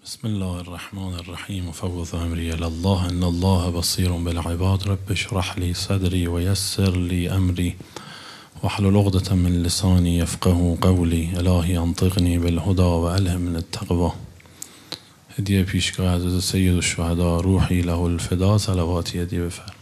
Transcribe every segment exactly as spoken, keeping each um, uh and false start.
بسم الله الرحمن الرحیم فوض امری الی الله ان الله بصیر بالعباد رب اشرح لی صدری و یسر لی امری واحلل عقدة من لسانی یفقهوا قولی الهی انطقنی بالهدى و الهمنی التقوی. هدیه پیشگاه حضرت سید الشهدا روحی له الفدا صلواتی هدیه بفرم.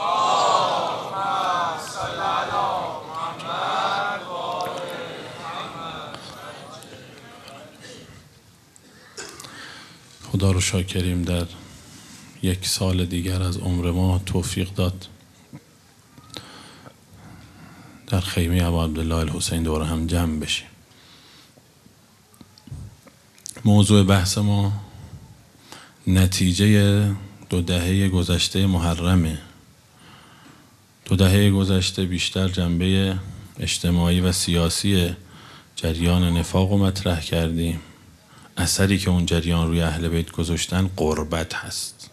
خدا رو شاکریم در یک سال دیگر از عمر ما توفیق داد در خیمه ابا عبدالله الحسین دور هم جمع بشیم. موضوع بحث ما نتیجه دو دهه گذشته محرمه. دو دهه گذشته بیشتر جنبه اجتماعی و سیاسی جریان نفاق رو مطرح کردیم. اثری که اون جریان روی اهل بیت گذاشتن غربت هست.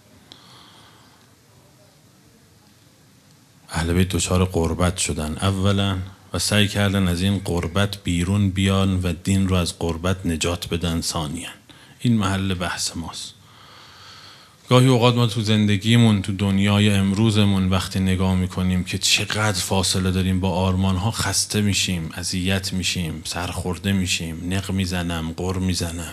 اهل بیت دچار غربت شدن اولا و سعی کردن از این غربت بیرون بیان و دین رو از غربت نجات بدن ثانیاً. این محل بحث ماست. گاهی اوقات ما تو زندگیمون تو دنیای امروزمون وقتی نگاه میکنیم که چقدر فاصله داریم با آرمانها، خسته میشیم، اذیت میشیم، سرخورده میشیم، نق میزنم، غر میزنم.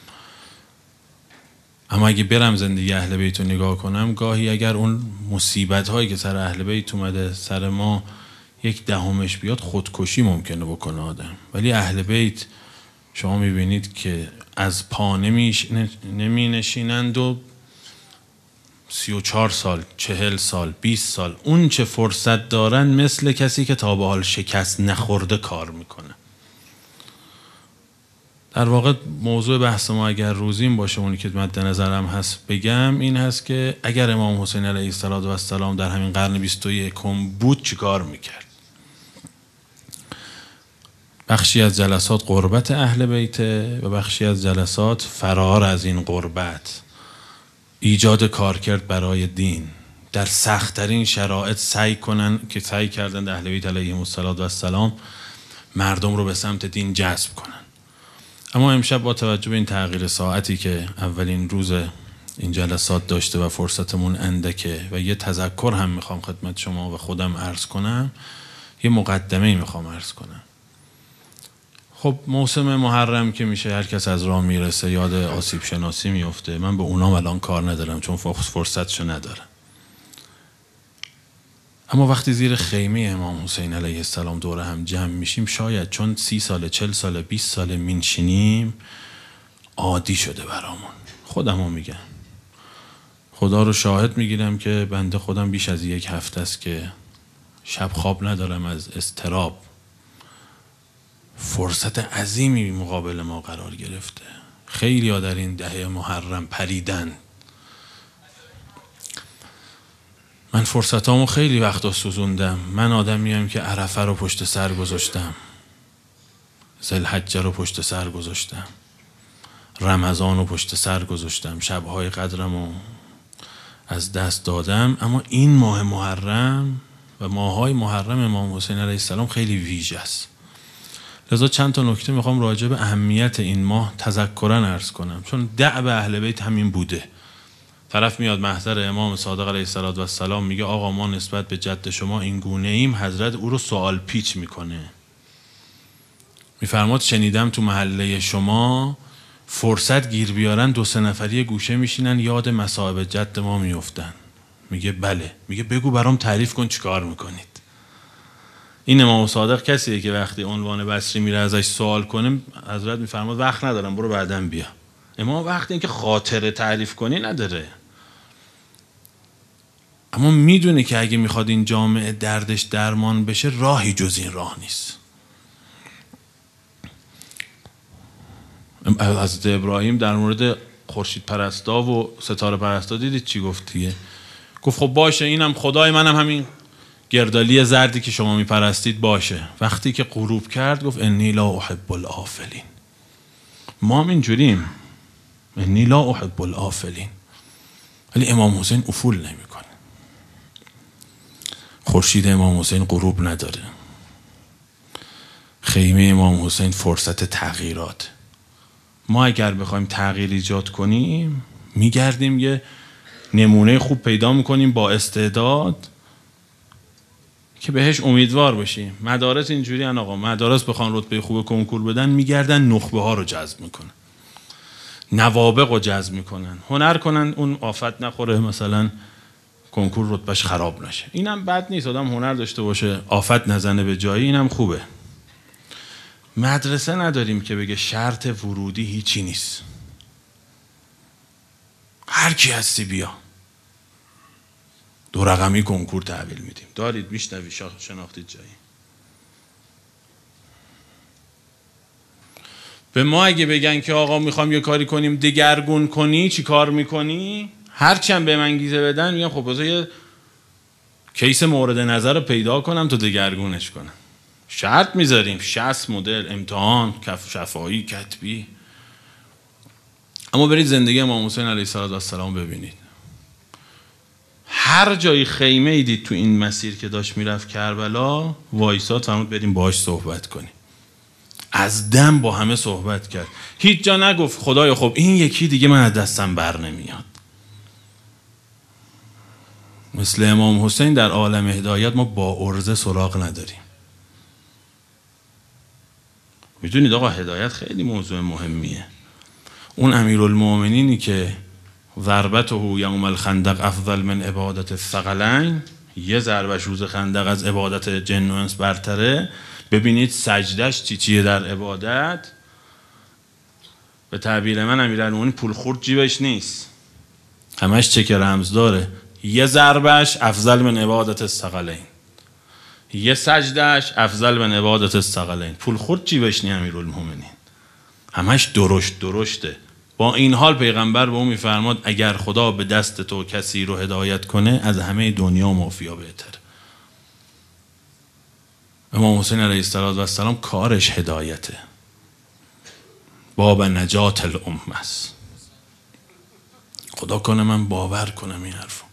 اما اگه برم زندگی اهل بیت رو نگاه کنم، گاهی اگر اون مصیبت هایی که سر اهل بیت اومده سر ما یک دهمش بیاد، خودکشی ممکنه بکنه آدم. ولی اهل بیت شما میبینید که از پا نمی نشینند و سی و چهار سال، چهل سال، بیست سال اون چه فرصت دارن مثل کسی که تا به حال شکست نخورده کار میکنه. در واقع موضوع بحث ما اگر روزیم باشه، اونی که مد نظرم هست بگم این هست که اگر امام حسین علیه السلام در همین قرن بیست و یکم بود چی کار میکرد؟ بخشی از جلسات غربت اهل بیته و بخشی از جلسات فرار از این غربت، ایجاد کارکرد برای دین در سخت‌ترین شرایط سعی کنن که سعی کردند اهل بیت علیهم السلام مردم رو به سمت دین جذب کنن. اما امشب با توجه به این تغییر ساعتی که اولین روز این جلسات داشته و فرصتمون اندکه و یه تذکر هم میخوام خدمت شما و خودم عرض کنم، یه مقدمه میخوام عرض کنم. خب موسم محرم که میشه هر کس از راه میرسه یاد آسیب شناسی میفته. من به اونام الان کار ندارم چون فرصتشو ندارم. اما وقتی زیر خیمه امام حسین علیه السلام دور هم جمع میشیم، شاید چون سی ساله، چل ساله، بیست ساله مینشینیم عادی شده برامون. خودمو میگم، خدا رو شاهد میگیرم که بنده خودم بیش از یک هفته است که شب خواب ندارم از اضطراب. فرصت عظیمی مقابل ما قرار گرفته. خیلی ها در این دهه محرم پریدن. من فرصتامو خیلی وقتا سوزوندم. من آدمیم که عرفه رو پشت سر گذاشتم، ذوالحجه رو پشت سر گذاشتم، رمضان رو پشت سر گذاشتم، شبهای قدرمو از دست دادم. اما این ماه محرم و ماهای محرم امام حسین علیه السلام خیلی ویژه است. لذا چند تا نکته میخوام راجع به اهمیت این ماه تذکرن عرض کنم، چون دأب اهل بیت همین بوده. طرف میاد محضر امام صادق علیه السلام میگه آقا ما نسبت به جد شما این گونه ایم. حضرت او رو سوال پیچ میکنه، میفرماد شنیدم تو محله شما فرصت گیر بیارن دو سه نفری گوشه میشینن یاد مصائب جد ما میفتن. میگه بله. میگه بگو برام تعریف کن چیکار میکنید. این امام صادق کسیه که وقتی عنوان بصری میره ازش سوال کنه حضرت میفرماد وقت ندارم برو بعداً بیا. امام وقتی اینکه خاطره تعریف کنی نداره، اما میدونه که اگه میخواد این جامعه دردش درمان بشه راهی جز این راه نیست. حضرت ابراهیم در مورد خورشید پرستا و ستاره پرستا دیدید چی گفت دیگه؟ گفت خب باشه اینم خدای منم همین گردالی زردی که شما میپرستید باشه. وقتی که غروب کرد گفت انی لا احب الافلین. ما هم اینجوریم، انی لا احب الافلین. ولی امام حسین افول نمیکنه. خورشید امام حسین غروب نداره. خیمه امام حسین فرصت تغییرات. ما اگر بخوایم تغییر ایجاد کنیم میگردیم یه نمونه خوب پیدا میکنیم با استعداد که بهش امیدوار باشیم. مدارس اینجوری ان آقا، مدارس بخوان رتبه خوب کنکور بدن میگردن نخبه ها رو جذب میکنن، نوابغ رو جذب میکنن، هنر کنن اون آفت نخوره مثلا کنکور رتبهش خراب نشه. اینم بد نیست، آدم هنر داشته باشه آفت نزنه به جایی، اینم خوبه. مدرسه نداریم که بگه شرط ورودی هیچی نیست، هر کی هستی بیا، دو رقمی کنکور تحویل میدیم. دارید میشنوی شناختید جایی؟ به ما اگه بگن که آقا میخوام یه کاری کنیم دگرگون کنی، چی کار میکنی؟ هر چند به من گیزه بدن میگم خب بذار یه کیس مورد نظر رو پیدا کنم تا دگرگونش کنم. شرط میذاریم شصت مدل امتحان، کف شفاهی، کتبی. اما برید زندگی امام حسین علیه السلام ببینید، هر جایی خیمه ای دید تو این مسیر که داشت میرفت کربلا، وایساد فرمود بریم باهاش صحبت کنیم. از دم با همه صحبت کرد، هیچ جا نگفت خدایا خب این یکی دیگه من از دستم بر نمیاد. مثل امام حسین در عالم هدایت ما با عرضه سراغ نداریم. میدونید آقا هدایت خیلی موضوع مهمیه. اون امیرالمومنینی که ضربته یوم الخندق افضل من عبادت الثقلین، یه ضربش روز خندق از عبادت جن و انس برتره، ببینید سجدش چی چیه در عبادت. به تعبیر من امیرالمومنین پول خورد جیبش نیست، همش چک رمز داره. یه ضربش افضل من عبادت الثقلین، یه سجدش افضل من عبادت الثقلین. پول خورد جیبش نی امیرالمومنین، همش درشت درشته. با این حال پیغمبر به اون میفرماد اگر خدا به دست تو کسی رو هدایت کنه از همه دنیا مافیا بهتر. امام حسین علیه السلام کارش هدایته، باب نجات الامه است. خدا کنه من باور کنم این حرفو.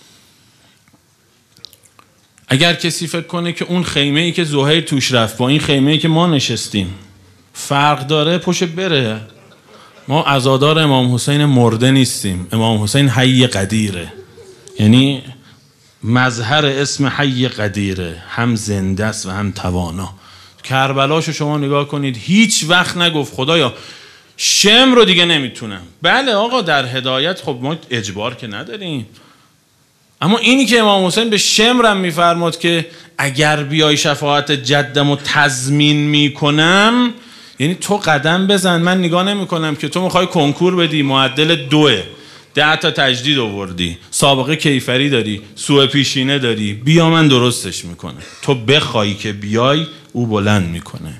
اگر کسی فکر کنه که اون خیمه ای که زهیر توش رفت با این خیمه ای که ما نشستیم فرق داره، پشت بره. ما عزادار امام حسین مرده نیستیم، امام حسین حی قدیره، یعنی مظهر اسم حی قدیره، هم زنده است و هم توانا. کربلاشو شما نگاه کنید، هیچ وقت نگفت خدایا شم رو دیگه نمیتونم. بله آقا در هدایت خب ما اجبار که نداریم، اما اینی که امام حسین به شمرم میفرماد که اگر بیای شفاعت جدم و تضمین میکنم، یعنی تو قدم بزن، من نگاه نمی کنم که تو میخوای کنکور بدی معدل دوه، ده تا تجدید آوردی، سابقه کیفری داری، سوء پیشینه داری، بیا من درستش میکنه. تو بخوای که بیای او بلند میکنه.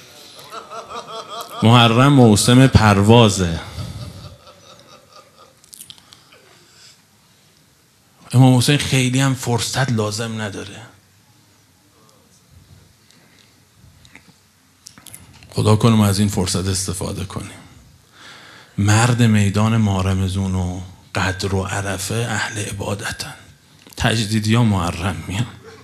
محرم موسم پروازه. امام حسین خیلی هم فرصت لازم نداره. خدا کنه ما از این فرصت استفاده کنیم. مرد میدان مارمزون و قدر و عرفه اهل عبادتن، تجدیدی ها محرم میان.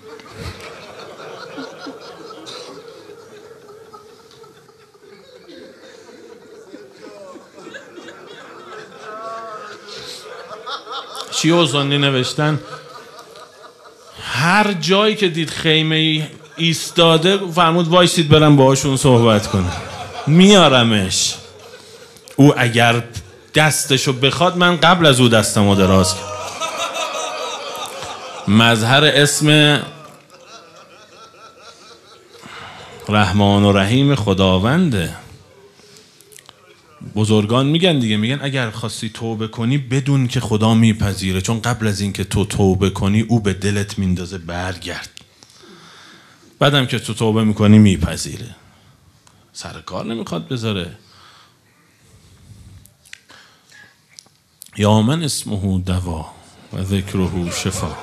شیعه سنی نوشتن هر جایی که دید خیمه ای ایستاده فرمود وایسید برم باهاشون صحبت کنم، میارمش. او اگر دستشو بخواد من قبل از او دستمو دراز کنم. مظهر اسم رحمان و رحیم خداونده. بزرگان میگن دیگه، میگن اگر خواستی توبه کنی بدون که خدا میپذیره، چون قبل از این که تو توبه کنی او به دلت میندازه برگرد، بعدم که تو توبه میکنی میپذیره، سر کار نمیخواد بذاره. یا من اسمه دوا و ذکره شفا.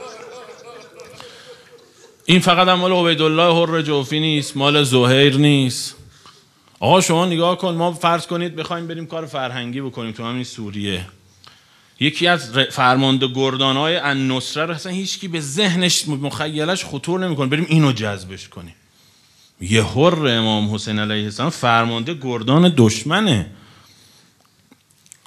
این فقط هم مال عبیدالله حر جوفی نیست، مال زهیر نیست. آقا شما نگاه کن، ما فرض کنید بخوایم بریم کار فرهنگی بکنیم تو همین سوریه، یکی از فرمانده گردانهای النصره رو اصلا هیچکی به ذهنش مخیلش خطور نمیکنه بریم اینو جذبش کنیم. یه حر امام حسین علیه السلام فرمانده گردان دشمنه،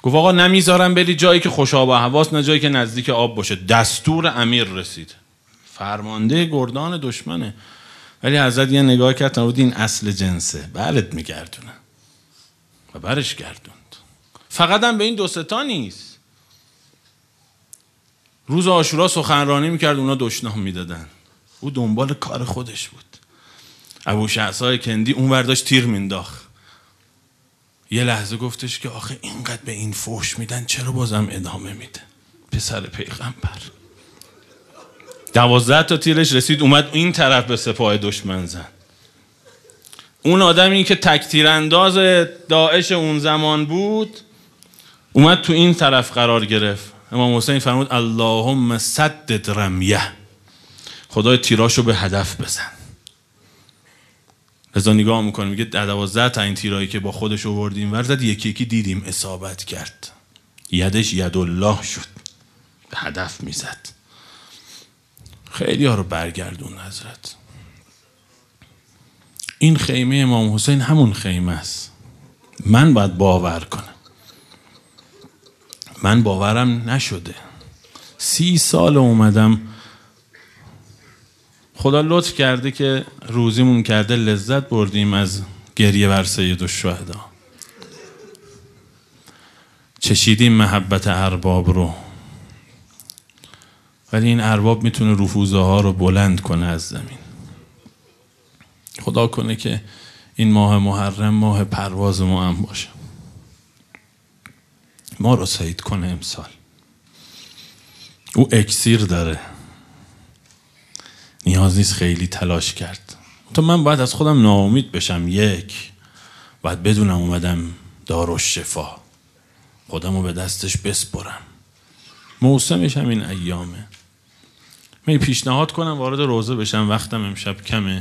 گفت آقا نمیذارم بری جایی که خوش آب و هواست، نه جایی که نزدیک آب باشه. دستور امیر رسید، فرمانده گردان دشمنه. ولی حضرت یه نگاه کرد، بود این اصل جنسه، برت میگردونه و برش گردوند. فقط هم به این دو ستا نیست. روز عاشورا سخنرانی میکرد، اونا دشنام میدادن، او دنبال کار خودش بود. ابو شعثای کندی اون ورداش تیر مینداخت. یه لحظه گفتش که آخه اینقدر به این فوش میدن، چرا بازم ادامه میده؟ پسر پیغمبر. دوازده تا تیرش رسید، اومد این طرف به سپاه دشمن زد. اون آدمی که تک تیرانداز داعش اون زمان بود اومد تو این طرف قرار گرفت. امام حسین فرمود اللهم سدد رمیه، خدای تیراشو به هدف بزن. لذا نگاه میکنه میگه دوازده تا این تیرایی که با خودش آوردیم ورزد، یکی یکی دیدیم اصابت کرد، یدش ید الله شد، به هدف میزد. خیلی ها رو برگردون حضرت. این خیمه امام حسین همون خیمه است. من باید باور کنم، من باورم نشده. سی سال اومدم، خدا لطف کرده که روزیمون کرده، لذت بردیم از گریه بر سید الشهدا، چشیدیم محبت ارباب رو. ولی این ارباب میتونه رفوزه ها رو بلند کنه از زمین. خدا کنه که این ماه محرم ماه پرواز ما هم باشه، ما رو سعید کنه امسال. او اکسیر داره، نیاز نیست خیلی تلاش کرد. تو من باید از خودم ناامید بشم. یک، باید بدونم اومدم دارالشفا، خودمو به دستش بسپرم. موسمش هم این ایامه. من پیشنهاد کنم وارد روزه بشم، وقتم امشب کمه.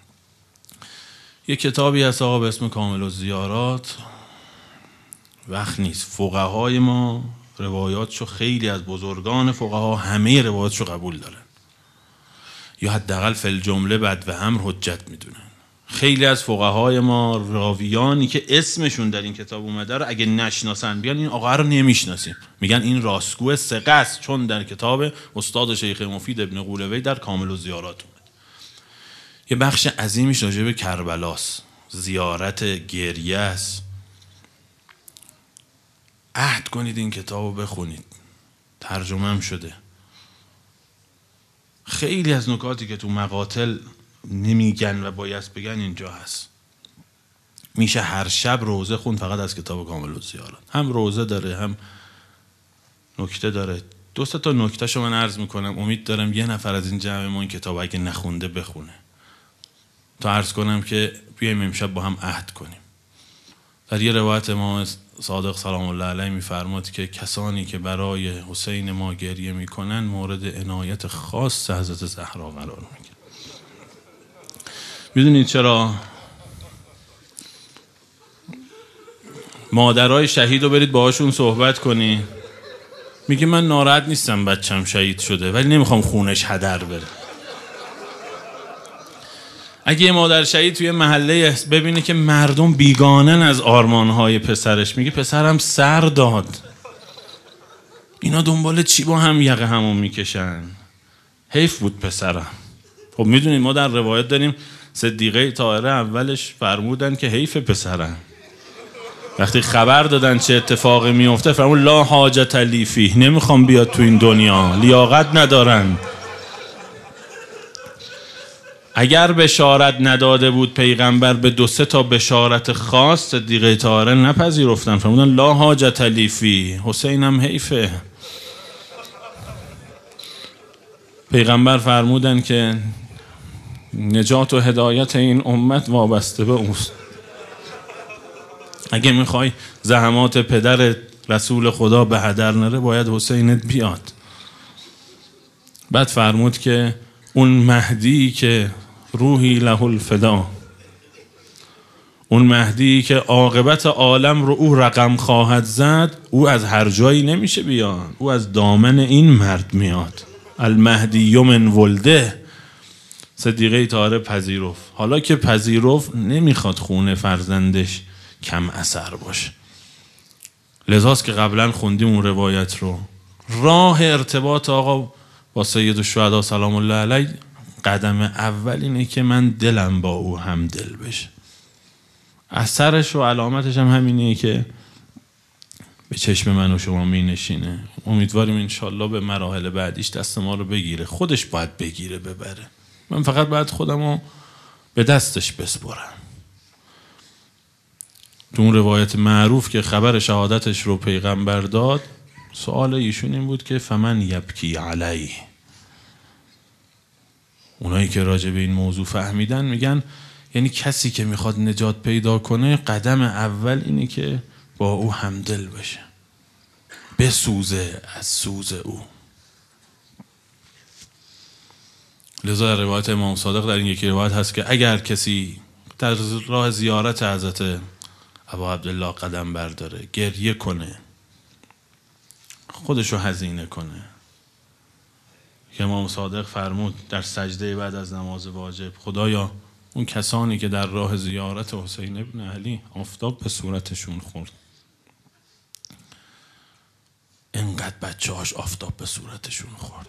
یه کتابی هست آقا به اسم کامل الزیارات، وقت نیست. فقهای ما روایاتشو، خیلی از بزرگان فقها همه روایاتشو قبول دارن، یا حداقل فی الجمله بد و امر حجت میدونن. خیلی از فقهای ما راویانی که اسمشون در این کتاب اومده رو اگه نشناسن بیان این آقا رو نمیشناسیم، میگن این راستگو ثقه است، چون در کتاب استاد شیخ مفید ابن قولوی در کامل الزیارات اومد. یه بخش عظیمیش راجع به کربلاست، زیارت گریه است. عهد کنید این کتابو بخونید، ترجمه هم شده. خیلی از نکاتی که تو مقاتل نمیگن و باید بگن اینجا هست. میشه هر شب روزه خون فقط از کتاب کامل الزیارات. هم روزه داره، هم نکته داره. دو سه تا نکتهشو من عرض میکنم، امید دارم یه نفر از این جمع ما این کتاب اگه نخونده بخونه، تا عرض کنم که بیایم امشب با هم عهد کنیم. در یه روایت امام صادق سلام الله علیه میفرماد که کسانی که برای حسین ما گریه میکنن مورد عنایت خاص حضرت زهرا قرار میگیرن. میدونید چرا؟ مادرای شهید رو برید باهاشون صحبت کنی، میگه من ناراحت نیستم بچم شهید شده، ولی نمیخوام خونش هدر بره. اگه یه مادر شهید توی محله ببینه که مردم بیگانن از آرمانهای پسرش، میگه پسرم سر داد، اینا دنبال چی با هم یقه همون میکشن، حیف بود پسرم. خب میدونید ما در روایت داریم صدیقه طاهره اولش فرمودن که حیف پسرم. وقتی خبر دادن چه اتفاقی میفته فرمود لا حاجت لی فیه، نمیخوام بیاد تو این دنیا، لیاقت ندارن. اگر بشارت نداده بود پیغمبر به دو سه تا بشارت خاص، صدیقه طاهره نپذیرفتن، فرمودن لا حاجت لی فیه، حسینم حیفه. پیغمبر فرمودن که نجات و هدایت این امت وابسته به اوست. اگه میخوای زحمات پدر رسول خدا به هدر نره باید حسینت بیاد. بعد فرمود که اون مهدی که روحی له الفدا، اون مهدی که عاقبت عالم رو او رقم خواهد زد، او از هر جایی نمیشه بیاد، او از دامن این مرد میاد. المهدی من ولده. صدیقه طاهره پذیرفت. حالا که پذیرفت نمیخواد خون فرزندش کم اثر باشه. لذاست که قبلا خوندیم اون روایت رو. راه ارتباط آقا با سید الشهدا سلام الله علیه، قدم اول اینه که من دلم با او هم دل بشه. اثرش و علامتش هم همینه که به چشم من و شما می نشینه. امیدواریم انشالله به مراحل بعدیش دست ما رو بگیره. خودش باید بگیره ببره، من فقط باید خودم رو به دستش بسپرم. تو اون روایت معروف که خبر شهادتش رو پیغمبر داد، سوال ایشون این بود که فمن یبکی علیه. اونایی که راجع به این موضوع فهمیدن میگن یعنی کسی که میخواد نجات پیدا کنه قدم اول اینه که با او همدل بشه، بسوزه از سوز او. لذا در روایت امام صادق در این یکی روایت هست که اگر کسی در راه زیارت حضرت ابا عبدالله قدم برداره، گریه کنه، خودشو هزینه کنه، که امام صادق فرمود در سجده بعد از نماز واجب خدایا اون کسانی که در راه زیارت حسین ابن علی آفتاب به صورتشون خورد، اینقدر بچه هاش آفتاب به صورتشون خورد،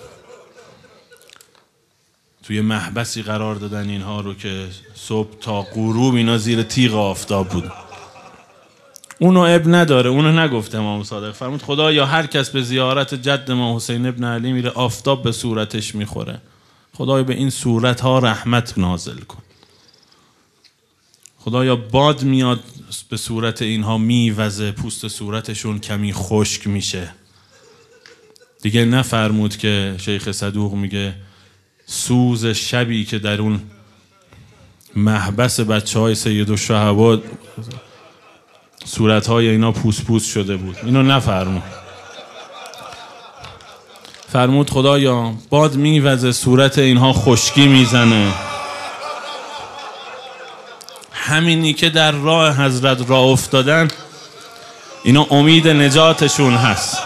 توی محبسی قرار دادن اینها رو که صبح تا غروب اینا زیر تیغ آفتاب بود. اونو اب نداره، اونو نگفته امام صادق، فرمود خدا یا هر کس به زیارت جد ما حسین ابن علی میره آفتاب به صورتش میخوره، خدایا به این صورت ها رحمت نازل کن، خدایا باد میاد به صورت اینها میوزه، پوست صورتشون کمی خشک میشه. دیگه نفرمود که شیخ صدوق میگه سوز شبی که در اون محبس بچه های سید الشهبا صورت های اینا پوست پوست شده بود، اینو نفرمود. فرمود خدایا باد میوزه صورت اینها خشکی میزنه، همینی که در راه حضرت راه افتادن اینا امید نجاتشون هست.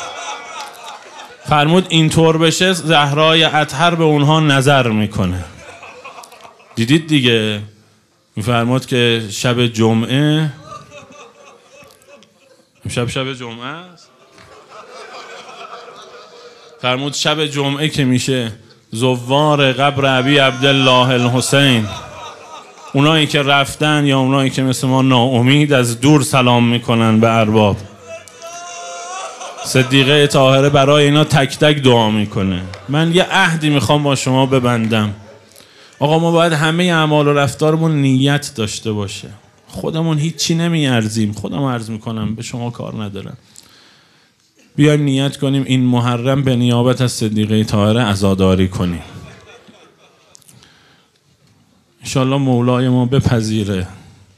فرمود اینطور بشه زهرای اطهر به اونها نظر میکنه. دیدید دیگه، میفرمود که شب جمعه، شب شب جمعه است، فرمود شب جمعه که میشه زوار قبر ابی عبدالله الحسین، اونایی که رفتن یا اونایی که مثل ما ناامید از دور سلام میکنن به ارباب، صدیقه طاهره برای اینا تک تک دعا میکنه. من یه عهدی میخوام با شما ببندم، آقا ما باید همه اعمال و رفتارمون نیت داشته باشه. خودمون هیچی نمیارزیم، خودم عرض میکنم، به شما کار ندارم. بیایم نیت کنیم این محرم به نیابت از صدیقه طاهره عزاداری کنیم. انشالله مولای ما بپذیره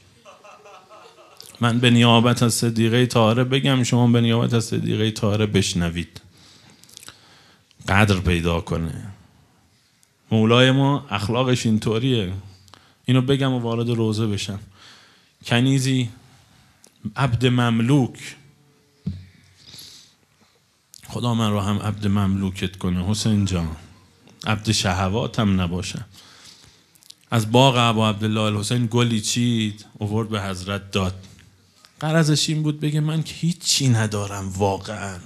من به نیابت از صدیقه طاهره بگم، شما به نیابت از صدیقه طاهره بشنوید، قدر پیدا کنه. مولای ما اخلاقش اینطوریه، اینو بگم و وارد روزه بشم. کنیزی عبد مملوک، خدا من رو هم عبد مملوکت کنه حسین جان، عبد شهواتم نباشم. از باغ ابا عبدالله الحسین گلی چید آورد به حضرت داد. غرضش این بود بگه من که هیچی ندارم واقعا،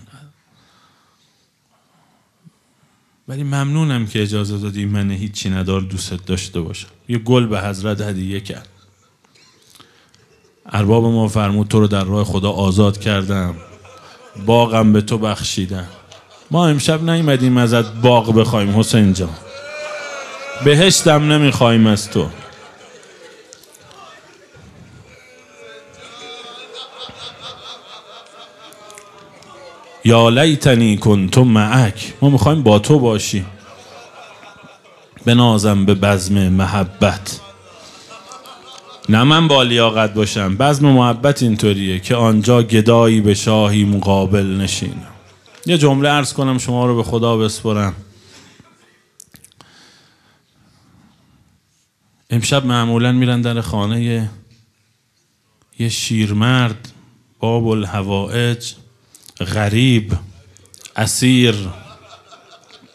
ولی ممنونم که اجازه دادی من هیچی ندار دوست داشته باشم. یه گل به حضرت هدیه کرد. ارباب ما فرمود تو رو در راه خدا آزاد کردم، باغم به تو بخشیدم. ما امشب نیومدیم ازت باغ بخوایم حسین جان، بهشتم نمیخوایم از تو. یا لیتنی کنت معک، ما میخوایم با تو باشی. بنازم به بزم محبت، نه من با لیاقت باشم. بزم محبت اینطوریه که آنجا گدایی به شاهی مقابل نشینم. یه جمله عرض کنم شما رو به خدا بسپرم. امشب معمولا میرن در خانه یه شیرمرد باب الحوائج، غریب، اسیر.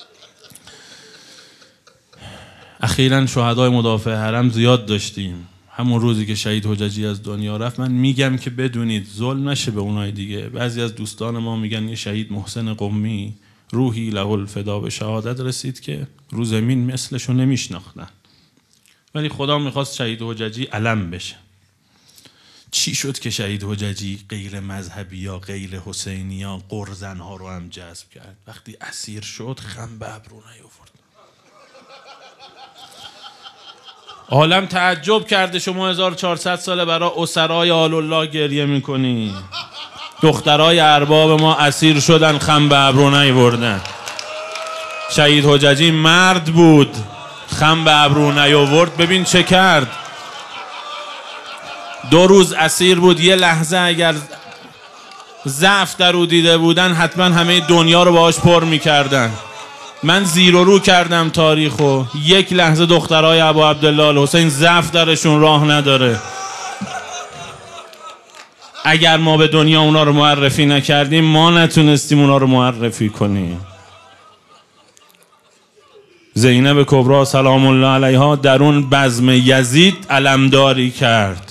اخیراً شهدای مدافع حرم زیاد داشتیم، همون روزی که شهید حججی از دنیا رفت، من میگم که بدونید ظلم نشه به اونای دیگه. بعضی از دوستان ما میگن یه شهید محسن قمی روحی له الفدا به شهادت رسید که رو زمین مثلشو نمیشناختن، ولی خدا میخواست شهید حججی علم بشه. چی شد که شهید حججی غیر مذهبی یا غیر حسینی یا قرزن ها رو هم جذب کرد؟ وقتی اسیر شد خم به ابرو نیاورد. عالم تعجب کرده شما هزار و چهارصد ساله برای اسرای آل الله گریه میکنی، دخترای ارباب ما اسیر شدن خم به ابرو نیاوردن. شهید حججی مرد بود، خم به ابرو نیاورد. ببین چه کرد، دو روز اسیر بود. یه لحظه اگر ضعف در او دیده بودن حتما همه دنیا رو باهاش پر میکردن. من زیر و رو کردم تاریخو، یک لحظه دخترای ابو عبدالله الحسین ضعف درشون راه نداره. اگر ما به دنیا اونا رو معرفی نکردیم، ما نتونستیم اونا رو معرفی کنیم. زینب کبرا سلام الله علیها در اون بزم یزید علمداری کرد.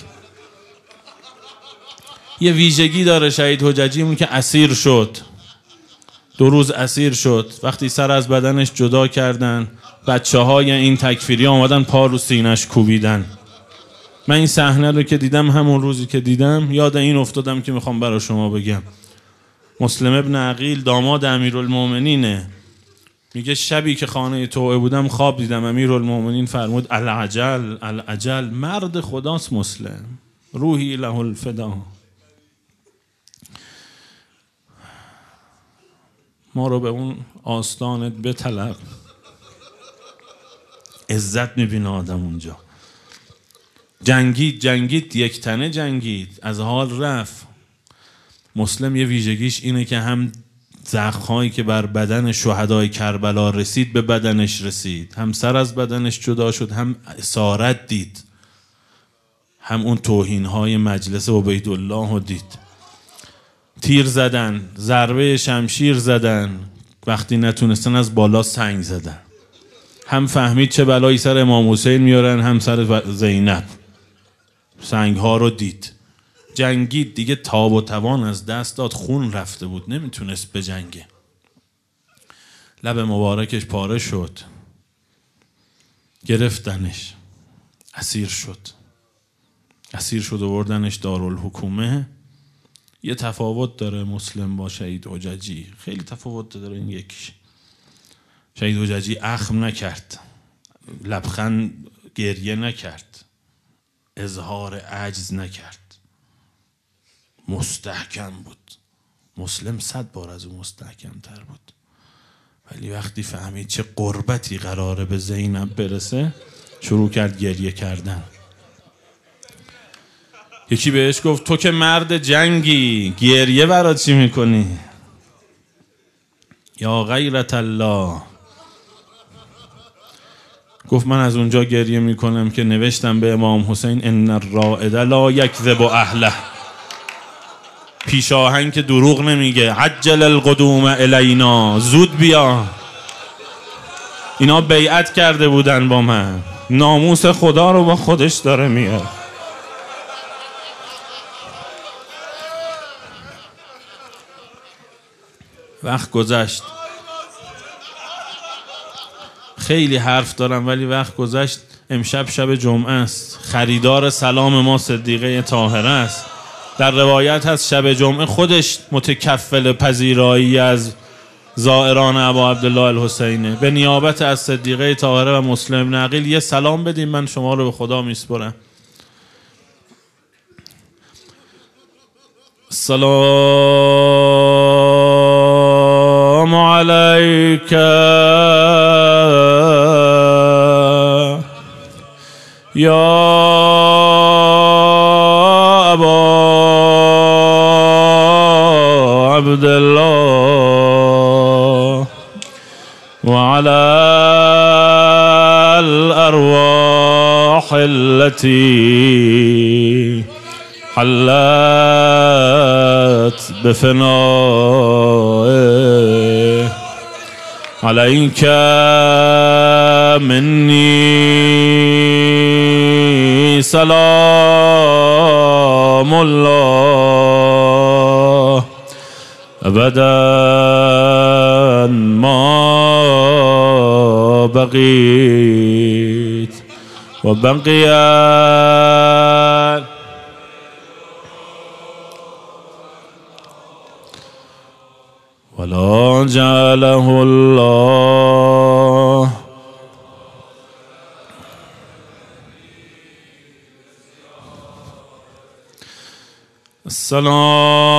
یه ویژگی داره شهید حججی، اون که اسیر شد، دو روز اسیر شد. وقتی سر از بدنش جدا کردن، بچه های این تکفیری آمدن پا رو سینش کوبیدن. من این صحنه رو که دیدم، همون روزی که دیدم یاد این افتادم که میخوام برای شما بگم. مسلم ابن عقیل داماد امیرالمومنینه، میگه شبی که خانه توعه بودم خواب دیدم امیرالمومنین فرمود العجل العجل، مرد خداست مسلم، روحی له الفدا. ما رو به اون آستانت بطلب. عزت میبینه آدم اونجا. جنگید جنگید یک تنه جنگید، از حال رفت. مسلم یه ویژگیش اینه که هم زخم‌هایی که بر بدن شهدای کربلا رسید به بدنش رسید، هم سر از بدنش جدا شد، هم اسارت دید، هم اون توهین‌های مجلس عبیدالله رو دید. تیر زدن، ضربه شمشیر زدن، وقتی نتونستن از بالا سنگ زدن. هم فهمید چه بلایی سر امام حسین میارن، هم سر زینب. سنگ ها رو دید. جنگید دیگه، تاب و توان از دست داد، خون رفته بود، نمیتونست بجنگه. لب مبارکش پاره شد، گرفتنش، اسیر شد. اسیر شد و بردنش دارالحکومه. یه تفاوت داره مسلم با شهید حججی، خیلی تفاوت داره. این یکیش، شهید حججی اخم نکرد، لبخند گریه نکرد، اظهار عجز نکرد، مستحکم بود. مسلم صد بار از اون مستحکم تر بود. ولی وقتی فهمید چه قربتی قراره به زینب برسه، شروع کرد گریه کردن. یکی بهش گفت تو که مرد جنگی، گریه برای چی میکنی؟ یا غیرت الله. گفت من از اونجا گریه میکنم که نوشتم به امام حسین ان الرائد لا یکذب اهله، پیش آهنگ که دروغ نمیگه، عجل القدوم الینا، زود بیا. اینا بیعت کرده بودن با من، ناموس خدا رو با خودش داره میاره. وقت گذشت، خیلی حرف دارم ولی وقت گذشت. امشب شب جمعه است، خریدار سلام ما صدیقه طاهره است. در روایت هست شب جمعه خودش متکفل پذیرایی از زائران ابا عبدالله الحسینه. به نیابت از صدیقه طاهره و مسلم ابن عقیل یه سلام بدیم، من شما رو به خدا میسپرم. سلام علیک یا ابا عبدالله و علی الارواح التي حلت بفنائه علیک منی سلام الله ابدا ما بقيت وبقيت ولا جعله الله السلام